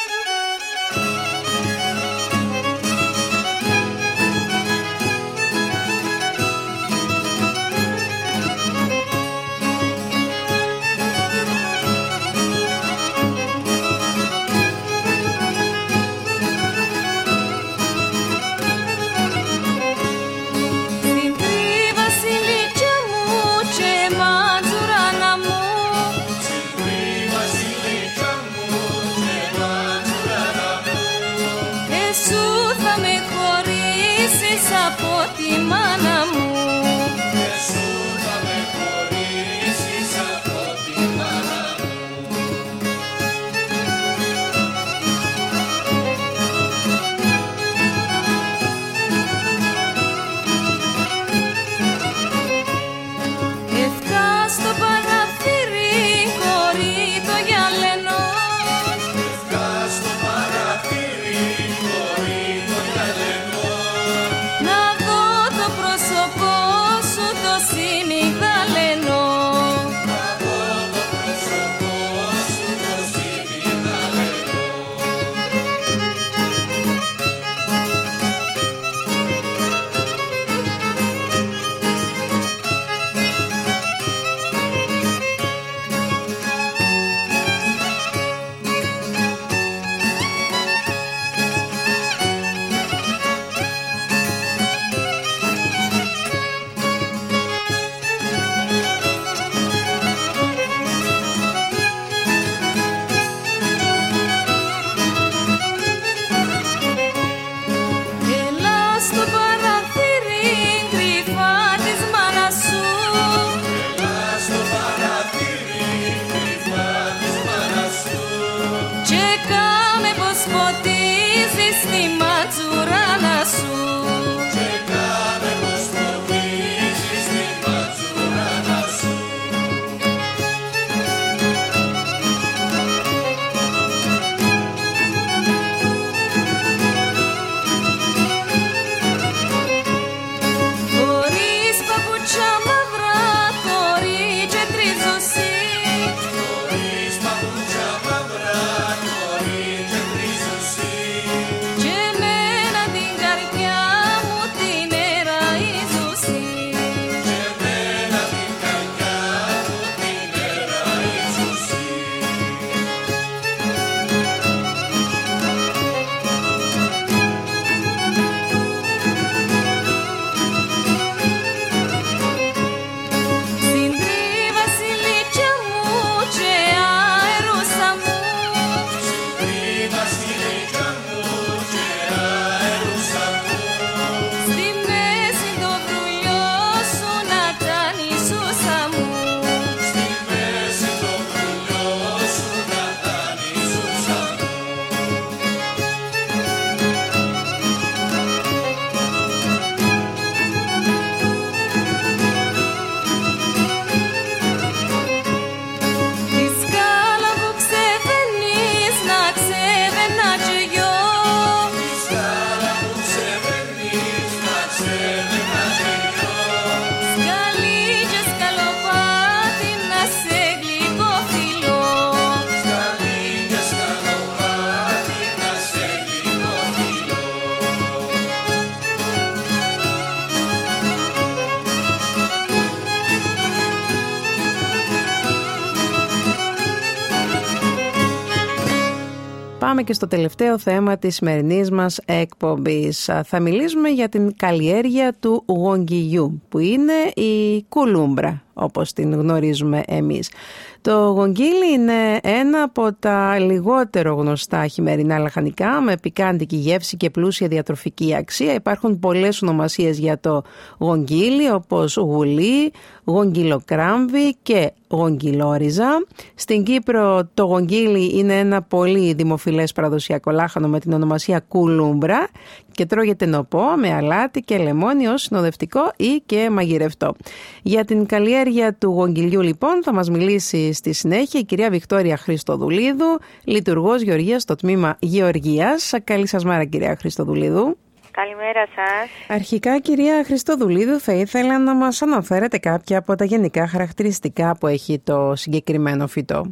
Πάμε και στο τελευταίο θέμα της σημερινής μας εκπομπής. Θα μιλήσουμε για την καλλιέργεια του γονγκιλιού, που είναι η κουλούμπρα, όπως την γνωρίζουμε εμείς. Το γονγκίλι είναι ένα από τα λιγότερο γνωστά χειμερινά λαχανικά με πικάντικη γεύση και πλούσια διατροφική αξία. Υπάρχουν πολλές ονομασίες για το γονγκίλι, όπως γουλί, γονγκιλοκράμβι και γονγκιλόριζα. Στην Κύπρο το γονγκίλι είναι ένα πολύ δημοφιλές παραδοσιακό λάχανο με την ονομασία κουλούμπρα και τρώγεται νοπό με αλάτι και λεμόνι ως συνοδευτικό ή και μαγειρευτό. Για την καλλιέργεια του γογγυλιού λοιπόν θα μας μιλήσει στη συνέχεια η κυρία Βικτόρια Χριστοδουλίδου, λειτουργός γεωργίας στο τμήμα Γεωργίας. Καλή σας μέρα κυρία Χριστοδουλίδου. Καλημέρα σας. Αρχικά, κυρία Χριστοδουλίδου, θα ήθελα να μας αναφέρετε κάποια από τα γενικά χαρακτηριστικά που έχει το συγκεκριμένο φυτό.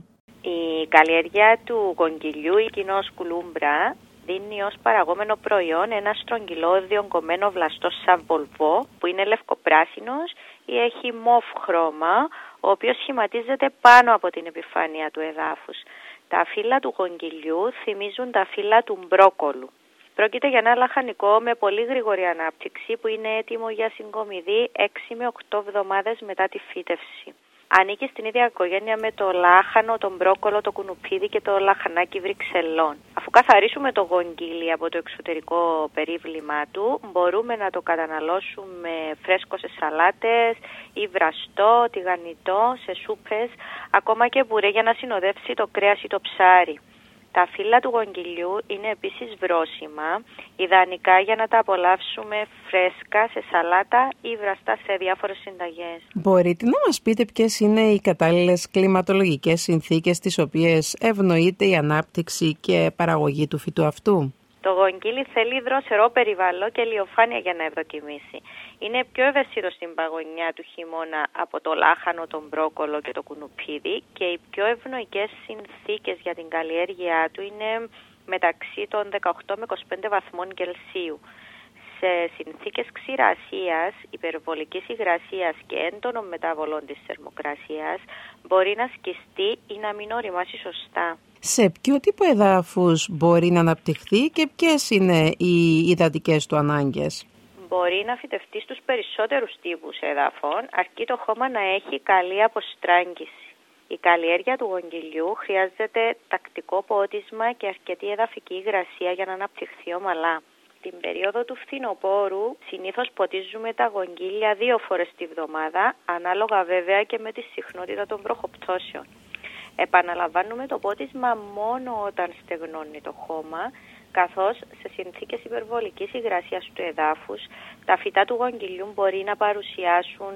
Η καλλιέργεια του γογγυλιού ή κοινός κουλούμπρα δίνει ως παραγόμενο προϊόν ένα στρογγυλό διογκωμένο βλαστό σαν βολβό που είναι λευκοπράσινος ή έχει μοβ χρώμα, ο οποίος σχηματίζεται πάνω από την επιφάνεια του εδάφους. Τα φύλλα του γογγυλιού θυμίζουν τα φύλλα του μπρόκολου. Πρόκειται για ένα λαχανικό με πολύ γρήγορη ανάπτυξη που είναι έτοιμο για συγκομιδή 6 με 8 εβδομάδες μετά τη φύτευση. Ανήκει στην ίδια οικογένεια με το λάχανο, τον μπρόκολο, το κουνουπίδι και το λαχανάκι Βρυξελών. Αφού καθαρίσουμε το γογγύλι από το εξωτερικό περίβλημά του, μπορούμε να το καταναλώσουμε φρέσκο σε σαλάτες ή βραστό, τηγανιτό, σε σούπες, ακόμα και μπουρέ για να συνοδεύσει το κρέας ή το ψάρι. Τα φύλλα του γογγυλιού είναι επίσης βρώσιμα, ιδανικά για να τα απολαύσουμε φρέσκα σε σαλάτα ή βραστά σε διάφορες συνταγές. Μπορείτε να μας πείτε ποιες είναι οι κατάλληλες κλιματολογικές συνθήκες τις οποίες ευνοείται η ανάπτυξη και παραγωγή του φυτού αυτού? Το γογγύλι θέλει δροσερό περιβάλλον και ηλιοφάνεια για να ευδοκιμήσει. Είναι πιο ευαίσθητο στην παγωνιά του χειμώνα από το λάχανο, τον μπρόκολο και το κουνουπίδι και οι πιο ευνοϊκές συνθήκες για την καλλιέργειά του είναι μεταξύ των 18 με 25 βαθμών Κελσίου. Σε συνθήκες ξηρασίας, υπερβολικής υγρασίας και έντονων μεταβολών της θερμοκρασίας μπορεί να σκιστεί ή να μην οριμάσει σωστά. Σε ποιο τύπο εδάφους μπορεί να αναπτυχθεί και ποιες είναι οι υδατικές του ανάγκες? Μπορεί να φυτευτεί στους περισσότερους τύπους εδαφών, αρκεί το χώμα να έχει καλή αποστράγγιση. Η καλλιέργεια του γογγυλιού χρειάζεται τακτικό πότισμα και αρκετή εδαφική υγρασία για να αναπτυχθεί ομαλά. Την περίοδο του φθινοπόρου συνήθως ποτίζουμε τα γογγύλια 2 φορές τη βδομάδα, ανάλογα βέβαια και με τη συχνότητα των βροχοπτώσεων. Επαναλαμβάνουμε το πότισμα μόνο όταν στεγνώνει το χώμα, καθώς σε συνθήκες υπερβολικής υγρασίας του εδάφους τα φυτά του γογγυλιού μπορεί να παρουσιάσουν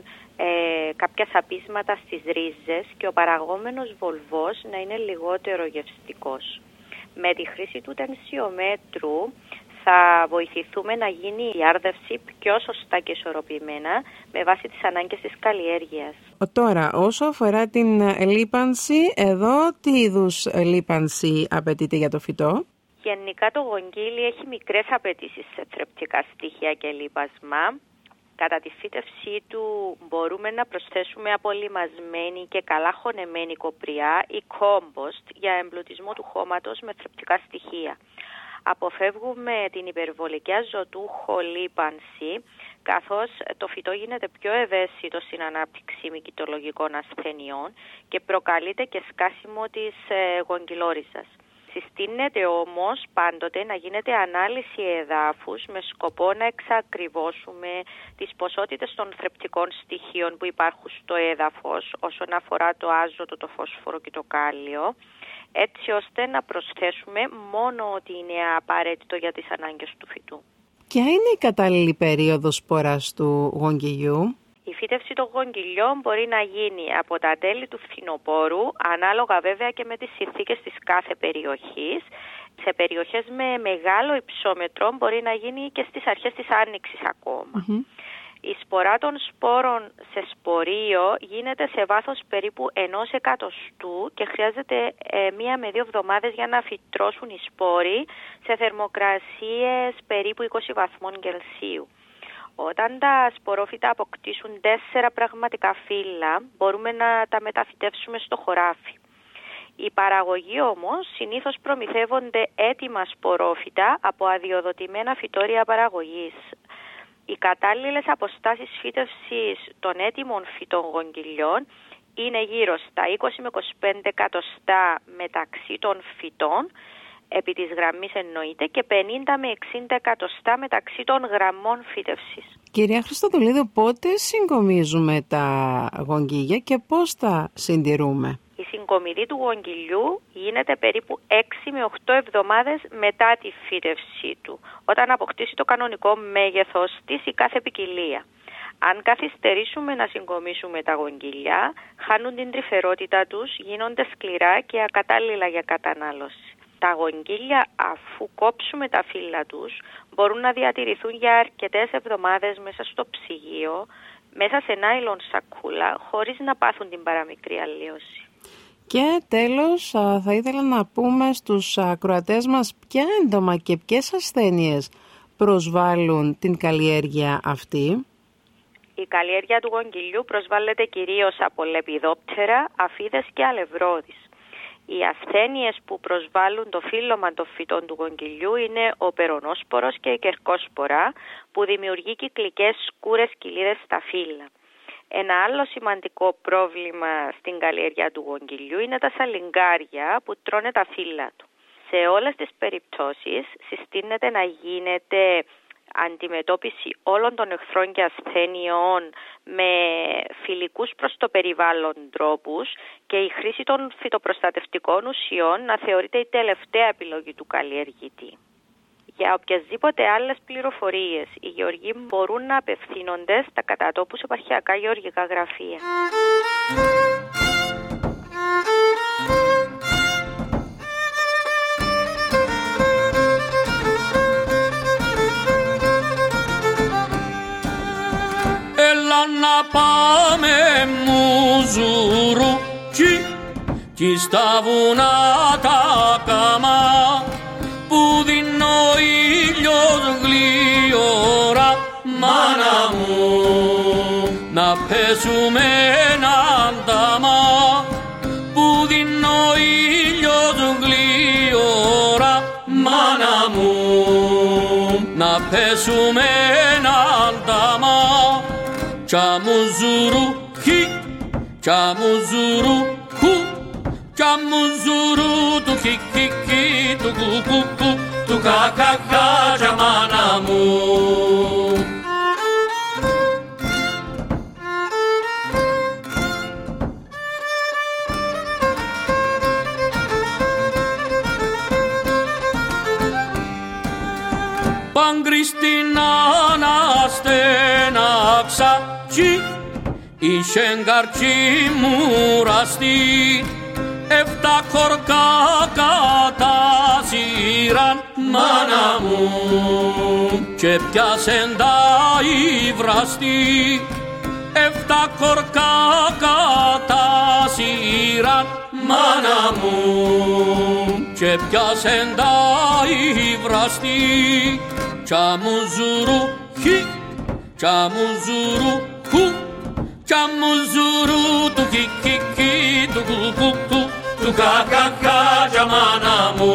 κάποια σαπίσματα στις ρίζες και ο παραγόμενος βολβός να είναι λιγότερο γευστικός. Με τη χρήση του τενσιομέτρου θα βοηθηθούμε να γίνει η άρδευση πιο σωστά και ισορροπημένα με βάση τις ανάγκες της καλλιέργειας. Τώρα, όσο αφορά την λίπανση, εδώ τι είδους λίπανση απαιτείται για το φυτό? Γενικά το γογγύλι έχει μικρές απαιτήσεις σε θρεπτικά στοιχεία και λίπασμα. Κατά τη φύτευσή του μπορούμε να προσθέσουμε απολυμασμένη και καλά χωνεμένη κοπριά ή κόμποστ για εμπλουτισμό του χώματος με θρεπτικά στοιχεία. Αποφεύγουμε την υπερβολική αζωτούχο λίπανση, καθώς το φυτό γίνεται πιο ευαίσθητο στην ανάπτυξη μυκητολογικών ασθενειών και προκαλείται και σκάσιμο της γογγυλόριζας. Συστήνεται όμως πάντοτε να γίνεται ανάλυση εδάφους με σκοπό να εξακριβώσουμε τις ποσότητες των θρεπτικών στοιχείων που υπάρχουν στο έδαφος όσον αφορά το άζωτο, το φωσφόρο και το κάλιο, έτσι ώστε να προσθέσουμε μόνο ό,τι είναι απαραίτητο για τις ανάγκες του φυτού. Ποια είναι η κατάλληλη περίοδος σποράς του γογγυλιού? Η φύτευση των γογγυλιών μπορεί να γίνει από τα τέλη του φθινοπόρου, ανάλογα βέβαια και με τις συνθήκες της κάθε περιοχής. Σε περιοχές με μεγάλο υψόμετρο μπορεί να γίνει και στις αρχές της άνοιξης ακόμα. Η σπορά των σπόρων σε σπορείο γίνεται σε βάθος περίπου 1 εκατοστού και χρειάζεται 1 με 2 εβδομάδες για να φυτρώσουν οι σπόροι σε θερμοκρασίες περίπου 20 βαθμών Κελσίου. Όταν τα σπορόφυτα αποκτήσουν 4 πραγματικά φύλλα, μπορούμε να τα μεταφυτεύσουμε στο χωράφι. Οι παραγωγοί όμως συνήθως προμηθεύονται έτοιμα σπορόφυτα από αδειοδοτημένα φυτώρια παραγωγής. Οι κατάλληλες αποστάσεις φύτευσης των έτοιμων φυτών γογγυλιών είναι γύρω στα 20 με 25 εκατοστά μεταξύ των φυτών, επί της γραμμής εννοείται, και 50 με 60 εκατοστά μεταξύ των γραμμών φύτευσης. Κυρία Χριστοδουλίδου, πότε συγκομίζουμε τα γογγύλια και πώς τα συντηρούμε? Η συγκομιδή του γονγκυλιού γίνεται περίπου 6 με 8 εβδομάδες μετά τη φύτευσή του, όταν αποκτήσει το κανονικό μέγεθος της η κάθε ποικιλία. Αν καθυστερήσουμε να συγκομίσουμε τα γονγκυλιά, χάνουν την τρυφερότητα τους, γίνονται σκληρά και ακατάλληλα για κατανάλωση. Τα γονγκύλια, αφού κόψουμε τα φύλλα τους, μπορούν να διατηρηθούν για αρκετές εβδομάδες μέσα στο ψυγείο, μέσα σε νάιλον σακούλα, χωρίς να πάθουν την παραμικρή αλλίωση. Και τέλος, θα ήθελα να πούμε στους ακροατές μας ποια έντομα και ποιες ασθένειες προσβάλλουν την καλλιέργεια αυτή. Η καλλιέργεια του γονγκυλιού προσβάλλεται κυρίως από λεπιδόπτερα, αφίδες και αλευρώδεις. Οι ασθένειες που προσβάλλουν το φύλλωμα των φυτών του γονγκυλιού είναι ο περονόσπορος και η κερκόσπορα, που δημιουργεί κυκλικές σκούρες κοιλίδες στα φύλλα. Ένα άλλο σημαντικό πρόβλημα στην καλλιέργεια του γονγκυλιού είναι τα σαλιγκάρια που τρώνε τα φύλλα του. Σε όλες τις περιπτώσεις συστήνεται να γίνεται αντιμετώπιση όλων των εχθρών και ασθένειών με φιλικούς προς το περιβάλλον τρόπους και η χρήση των φυτοπροστατευτικών ουσιών να θεωρείται η τελευταία επιλογή του καλλιεργητή. Για οποιασδήποτε άλλες πληροφορίες, οι γεωργοί μπορούν να απευθύνονται στα κατατόπους επαρχιακά γεωργικά γραφεία. Έλα να πάμε μουζουρούκι κι στα βουνά τα κάμα που δίνει ο ήλιος γλυόρα, μάνα μου, να πέσουμε έναν τάμα που δίνει ο ήλιος γλυόρα, μάνα μου, να πέσουμε έναν τάμα. Chamuzuru hi, chamuzuru hu, chamuzuru tu hi hi hi, tu ku ku ku, tu ka ka ka, jamana mu. Παγκριστίνα να στενάξα είχε εγκαρτσί μουραστεί, 7 χορκά κατά σειράν, μάνα μου, και πιάσεν τα υβραστεί, 7 χορκά κατά σειράν, μάνα μου, και πιάσεν τα υβραστεί. Chamuzuru hi, chamuzuru hu, chamuzuru tu ki ki ki, tu ku ku ku, tu ka ka ka, jamana mu.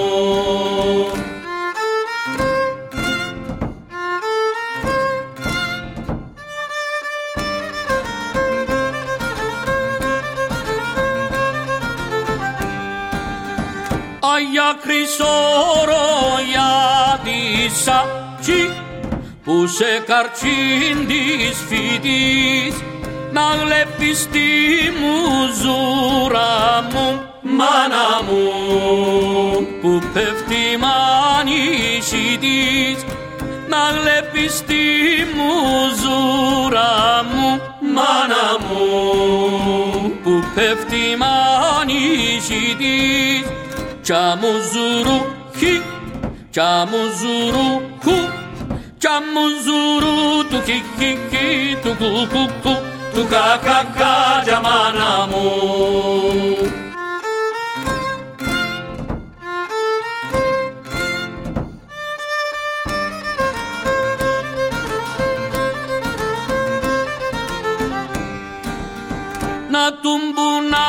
Aya crisoro ya disa που σε καρτσίν της φυτής να βλέπεις τη μουζούρα μου, μάνα μου, που πέφτει μανίσι της, να βλέπεις τη μουζούρα μου, μάνα μου, που πέφτει μανίσι της. Chamuzuru hi, chamuzuru hu, chamuzuru tu ki ki ki, tu ku ku ku, tu ka ka ka, jamana mu. Να τουμπούνα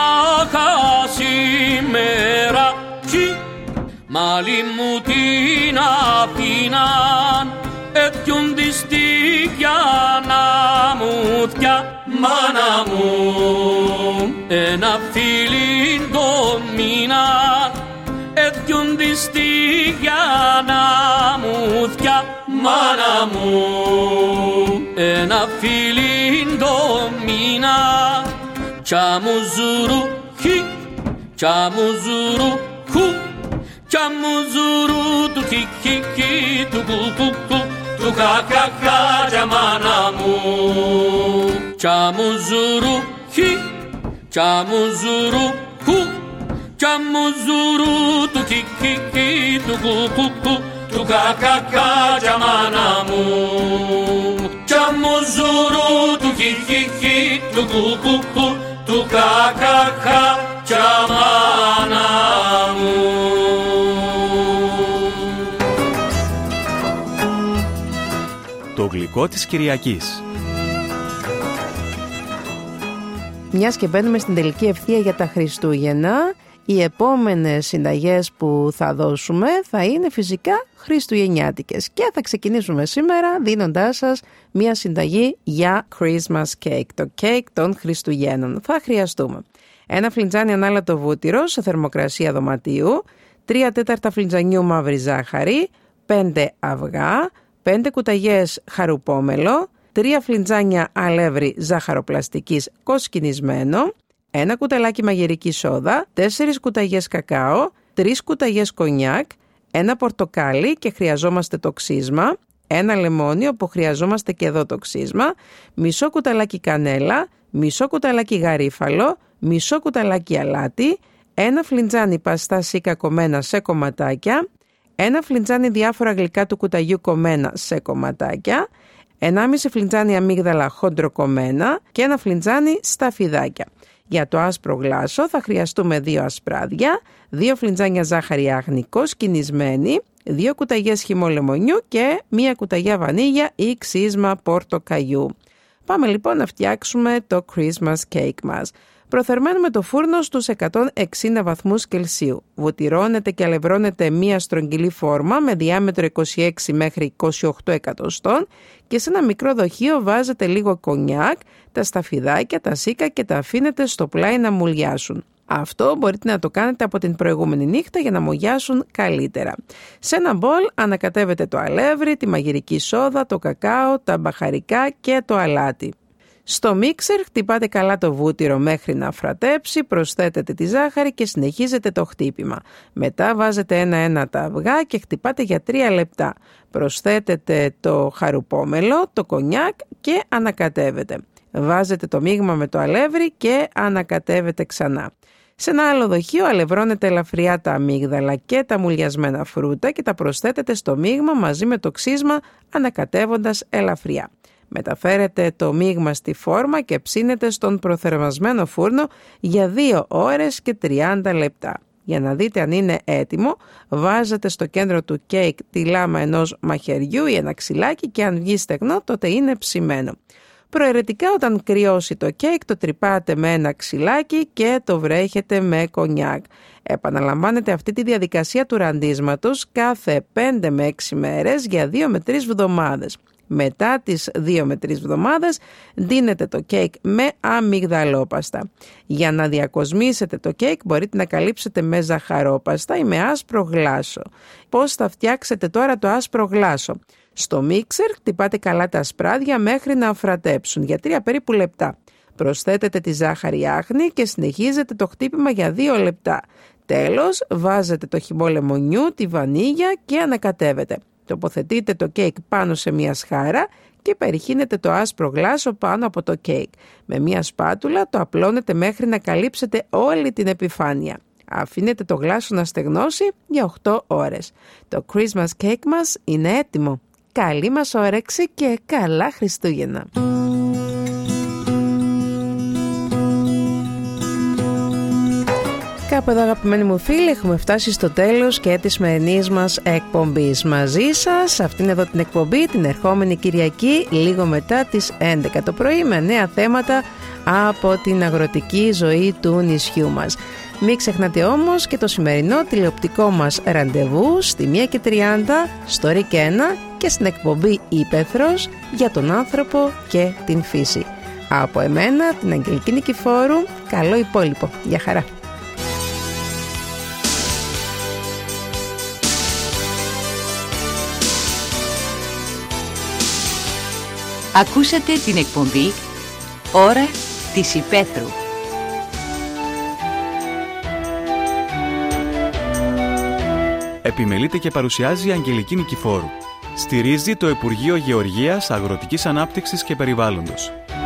χασιμέρα μάλι μου την αφήναν, έτιον τη στίγια να μου θιά, μάνα μου, ένα φίλιν το μήναν, έτιον τη στίγια να μου θιά, μάνα μου, ένα φίλιν το μήναν. Chamuzuru hi, Chamuzuru hu, chamuzuru tu kiki tu kuku tu kakaka jamanamu. Chamuzuru hi, chamuzuru hu, chamuzuru tu kiki tu kuku tu kakaka jamanamu. Chamuzuru tu kiki tu kuku tu kakaka jamanamu. Το γλυκό της Κυριακής. Μιας και μπαίνουμε στην τελική ευθεία για τα Χριστούγεννα, οι επόμενες συνταγές που θα δώσουμε θα είναι φυσικά χριστουγεννιάτικες και θα ξεκινήσουμε σήμερα δίνοντάς σας μια συνταγή για Christmas cake, το κέικ των Χριστουγέννων. Θα χρειαστούμε ένα φλιτζάνι ανάλατο βούτυρο σε θερμοκρασία δωματίου, 3/4 φλιτζανιού μαύρη ζάχαρη, 5 αυγά, 5 κουταλιές χαρουπόμελο, 3 φλιτζάνια αλεύρι ζάχαροπλαστικής κοσκινισμένο, 1 κουταλάκι μαγειρική σόδα, 4 κουταλιές κακάο, 3 κουταλιές κονιάκ, 1 πορτοκάλι και χρειαζόμαστε το ξύσμα, 1 λεμόνι όπου χρειαζόμαστε και εδώ το ξύσμα, μισό κουταλάκι κανέλα, μισό κουταλάκι γαρίφαλο, μισό κουταλάκι αλάτι, 1 φλιτζάνι παστά σίκα κομμένα σε κομματάκια, 1 φλιτζάνι διάφορα γλυκά του κουταλιού κομμένα σε κομματάκια, 1,5 φλιτζάνι αμύγδαλα χοντροκομμένα και 1 φλιτζάνι σταφιδάκια. Για το άσπρο γλάσο θα χρειαστούμε 2 ασπράδια, 2 φλιτζάνια ζάχαρη άγνη κοσκινισμένη, 2 κουταλιές χυμό λεμονιού και 1 κουταλιά βανίγια ή ξύσμα πορτοκαλιού. Πάμε λοιπόν να φτιάξουμε το Christmas cake μας. Προθερμαίνουμε το φούρνο στους 160 βαθμούς Κελσίου. Βουτυρώνετε και αλευρώνετε μία στρογγυλή φόρμα με διάμετρο 26 μέχρι 28 εκατοστών και σε ένα μικρό δοχείο βάζετε λίγο κονιάκ, τα σταφιδάκια, τα σίκα και τα αφήνετε στο πλάι να μουλιάσουν. Αυτό μπορείτε να το κάνετε από την προηγούμενη νύχτα για να μογιάσουν καλύτερα. Σε ένα μπολ ανακατεύετε το αλεύρι, τη μαγειρική σόδα, το κακάο, τα μπαχαρικά και το αλάτι. Στο μίξερ χτυπάτε καλά το βούτυρο μέχρι να φρατέψει, προσθέτετε τη ζάχαρη και συνεχίζετε το χτύπημα. Μετά βάζετε ένα-ένα τα αυγά και χτυπάτε για 3 λεπτά. Προσθέτετε το χαρουπόμελο, το κονιάκ και ανακατεύετε. Βάζετε το μείγμα με το αλεύρι και ανακατεύετε ξανά. Σε ένα άλλο δοχείο αλευρώνετε ελαφριά τα αμύγδαλα και τα μουλιασμένα φρούτα και τα προσθέτετε στο μείγμα μαζί με το ξύσμα ανακατεύοντας ελαφριά. Μεταφέρετε το μείγμα στη φόρμα και ψήνετε στον προθερμασμένο φούρνο για 2 ώρες και 30 λεπτά. Για να δείτε αν είναι έτοιμο, βάζετε στο κέντρο του κέικ τη λάμα ενός μαχαιριού ή ένα ξυλάκι και αν βγει στεγνό τότε είναι ψημένο. Προαιρετικά όταν κρυώσει το κέικ το τρυπάτε με ένα ξυλάκι και το βρέχετε με κονιάκ. Επαναλαμβάνετε αυτή τη διαδικασία του ραντίσματος κάθε 5 με 6 μέρες για 2 με 3 εβδομάδες. Μετά τις 2 με 3 εβδομάδες δίνετε το κέικ με αμυγδαλόπαστα. Για να διακοσμήσετε το κέικ μπορείτε να καλύψετε με ζαχαρόπαστα ή με άσπρο γλάσο. Πώς θα φτιάξετε τώρα το άσπρο γλάσο? Στο μίξερ χτυπάτε καλά τα ασπράδια μέχρι να αφρατέψουν για 3 περίπου λεπτά. Προσθέτετε τη ζάχαρη άχνη και συνεχίζετε το χτύπημα για 2 λεπτά. Τέλος βάζετε το χυμό λεμονιού, τη βανίγια και ανακατεύετε. Τοποθετείτε το κέικ πάνω σε μια σχάρα και περιχύνετε το άσπρο γλάσο πάνω από το κέικ. Με μια σπάτουλα το απλώνετε μέχρι να καλύψετε όλη την επιφάνεια. Αφήνετε το γλάσο να στεγνώσει για 8 ώρες. Το Christmas cake μας είναι έτοιμο. Καλή μας όρεξη και καλά Χριστούγεννα! Κάπου εδώ αγαπημένοι μου φίλοι έχουμε φτάσει στο τέλος και της σημερινής μας εκπομπής. Μαζί σας αυτήν εδώ την εκπομπή την ερχόμενη Κυριακή λίγο μετά τις 11 το πρωί με νέα θέματα από την αγροτική ζωή του νησιού μας. Μην ξεχνάτε όμως και το σημερινό τηλεοπτικό μας ραντεβού στη 1:30 στο ΡΙΚ 1 και στην εκπομπή Ήπεθρος για τον άνθρωπο και την φύση. Από εμένα την Αγγελική Νικηφόρου, καλό υπόλοιπο. Γεια χαρά! Ακούσατε την εκπομπή «Ώρα της Υπαίθρου». Επιμελείται και παρουσιάζει η Αγγελική Νικηφόρου. Στηρίζει το Υπουργείο Γεωργίας, Αγροτικής Ανάπτυξης και Περιβάλλοντος.